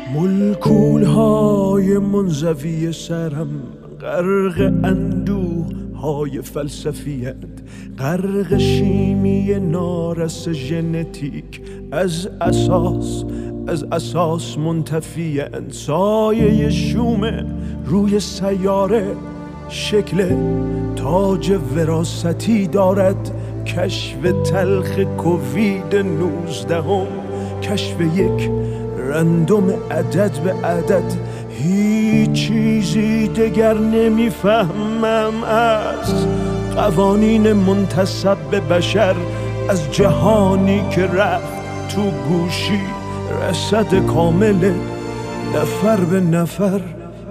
ملکولهای منزوی سرم غرق اندوه های فلسفیت، غرق شیمی نارس ژنتیک، از اساس منتفی‌اند. سایه شوم روی سیاره شکل تاج وراثتی دارد. کشف تلخ کووید 19، کشف یک رندوم عدد به عدد. هیچ چیزی دگر نمیفهمم از قوانین منتسب به بشر، از جهانی که رفت تو گوشی، رصد کامل نفر به نفر.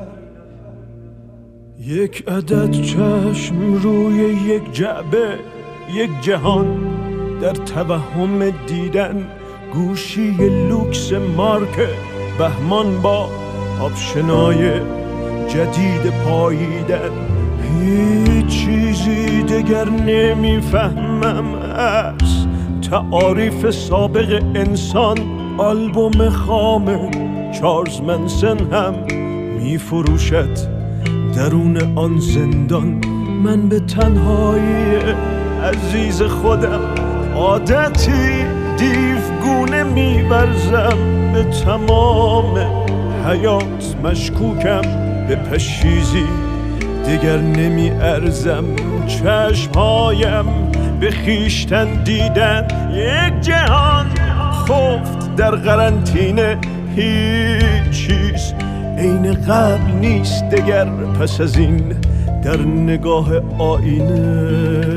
یک عدد چشم روی یک جعبه، یک جهان در توهم دیدن. گوشی لوکس مارک بهمان با آپشنای جدید پاییدن. هیچ چیزی دگر نمیفهمم از تعاریف سابق انسان. آلبوم خام چارلز منسن هم میفروشد درون آن زندان. من به تنهایی عزیز خودم عادتی دیوگونه می‌ورزم. به تمام حیات مشکوکم، به پشیزی دیگر نمی ارزم. چشمهایم به خیشتن دیدن یک جهان خفت در قرنطینه. هیچ چیز عین قبل نیست دگر پس از این در نگاه آینه.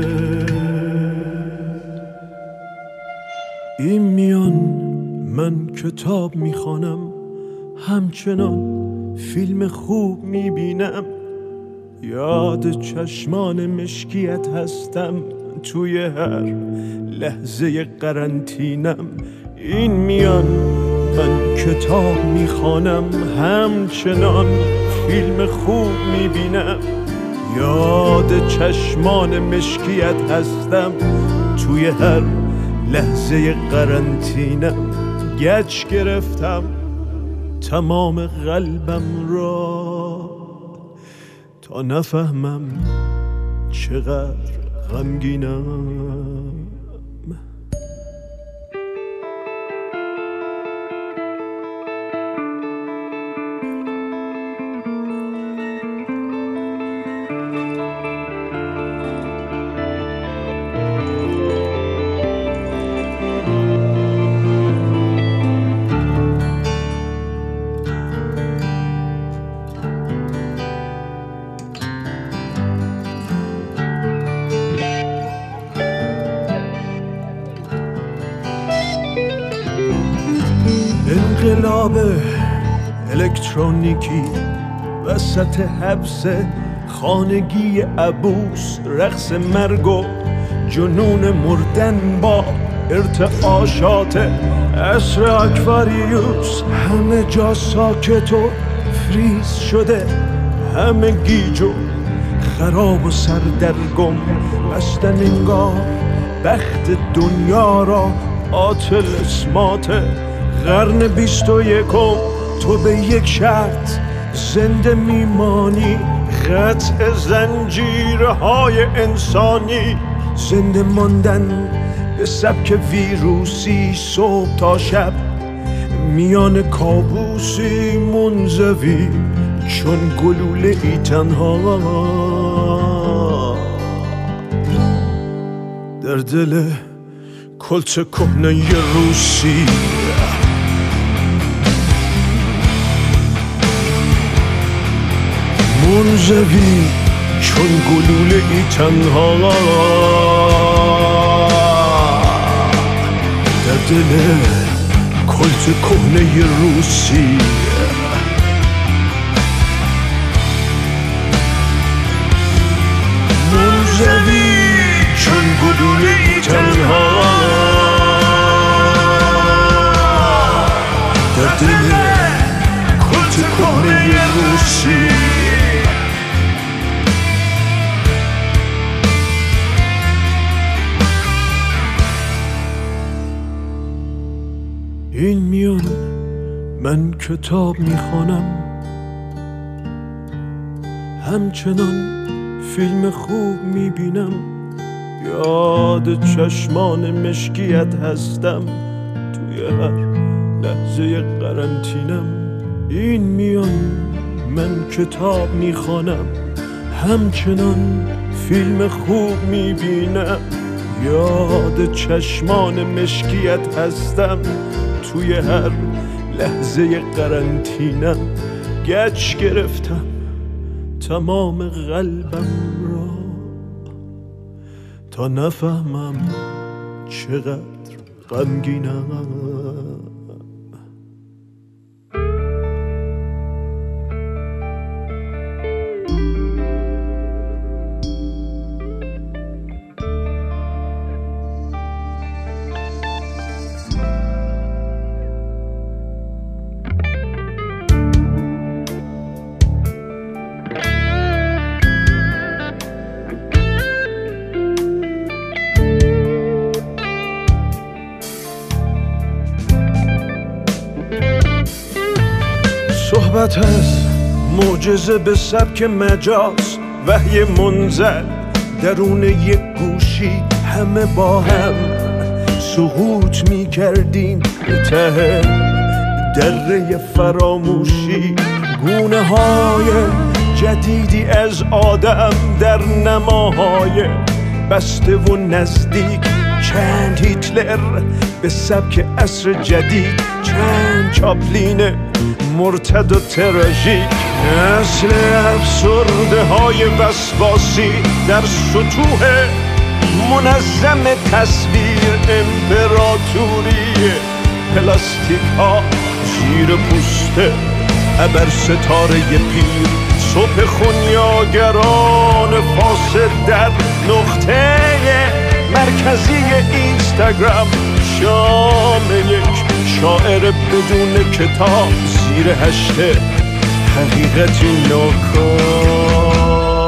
این میان من کتاب میخوانم، همچنان فیلم خوب میبینم. یاد چشمان مشکیت هستم توی هر لحظه قرنطینم. این میان من کتاب میخوانم، همچنان فیلم خوب میبینم. یاد چشمان مشکیت هستم توی هر لحظه قرنطینم. گچ گرفتم تمام قلبم را تا نفهمم چقدر غمگینم. انقلاب الکترونیکی وسط حبس خانگی عبوس، رقص مرگ و جنون مردن با ارتعاشات عصر اکواریوس. همه جا ساکت و فریز شده، همه گیج و خراب و سردرگم. بستن انگار بخت دنیا را عاطل اسمات قرن 21. تو به یک شرط زنده میمانی، قطع زنجیرهای انسانی. زنده ماندن به سبک ویروسی، صبح تا شب میان کابوسی منزوی چون گلوله ای تنها در دل کلت کهنه روسی. منزوی چون گلوله ای تنها در دل کلت کهنه روسی. منزوی چون گلوله ای تنها در دل کلت کهنه روسی. این میان من کتاب میخوانم، همچنان فیلم خوب میبینم، یاد چشمان مشکیت هستم توی هر لحظه قرنطینم. این میان من کتاب میخوانم، همچنان فیلم خوب میبینم، یاد چشمان مشکیت هستم توی هر لحظه قرنطینم. گچ گرفتم تمام قلبم را تا نفهمم چقدر غمگینم. صحبت از معجزه به سبک مجاز، وحی منزل درون یک گوشی، همه با هم سقوط می کردیم به ته دره فراموشی. گونه های جدیدی از آدم در نماهای بسته و نزدیک، چند هیتلر به سبک عصر جدید، چند چاپلین مرتد و تراژیک. نسل افسرده های وسواسی در سطوح منظم تصویر، امپراتوری پلاستیک ها زیر پوست ابر ستاره پیر، صبح خونیاگران فاسد در نقطه مرکزی اینستاگرام، شام یک شاعر بدون کتاب زیر هشته حقیقتی ناکام.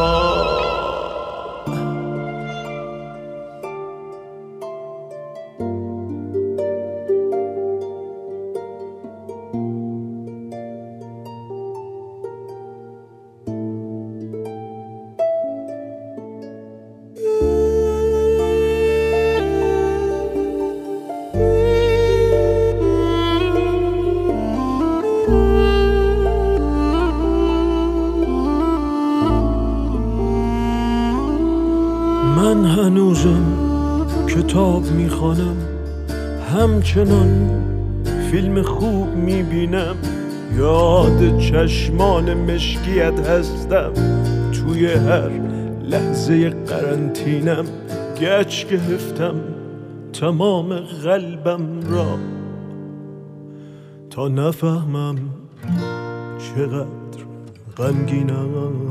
من هنوزم کتاب میخوانم، همچنان فیلم خوب میبینم، یاد چشمان مشکیت هستم توی هر لحظه قرنطینم. گچ گرفتم تمام قلبم را تا نفهمم چقدر غمگینم.